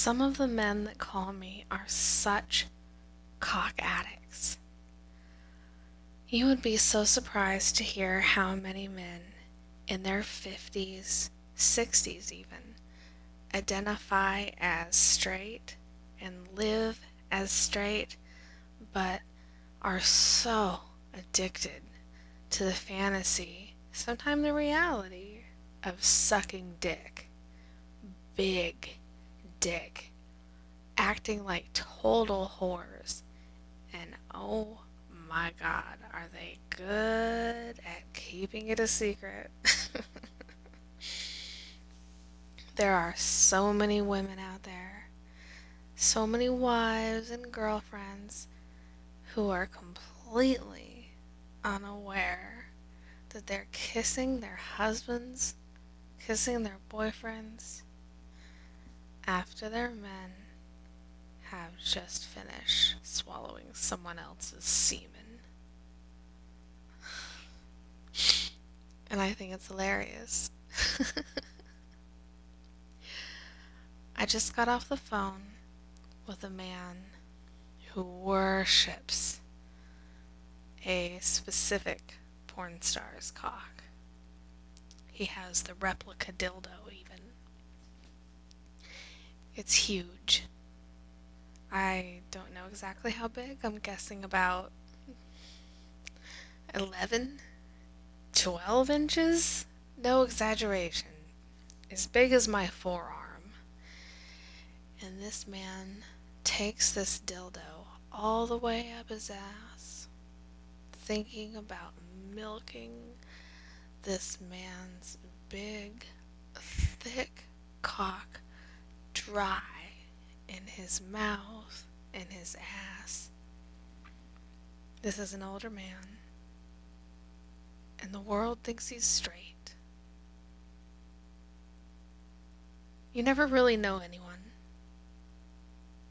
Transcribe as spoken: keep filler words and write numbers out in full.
Some of the men that call me are such cock addicts. You would be so surprised to hear how many men in their fifties, sixties even, identify as straight and live as straight, but are so addicted to the fantasy, sometimes the reality, of sucking dick. Big dick. Acting like total whores. And oh my god, are they good at keeping it a secret? There are so many women out there, so many wives and girlfriends who are completely unaware that they're kissing their husbands, kissing their boyfriends, after their men have just finished swallowing someone else's semen. And I think it's hilarious. I just got off the phone with a man who worships a specific porn star's cock. He has the replica dildo even. It's huge. I don't know exactly how big. I'm guessing about eleven, twelve inches? No exaggeration. As big as my forearm. And this man takes this dildo all the way up his ass, thinking about milking this man's big, thick cock dry in his mouth and his ass. This is an older man, and the world thinks he's straight. You never really know anyone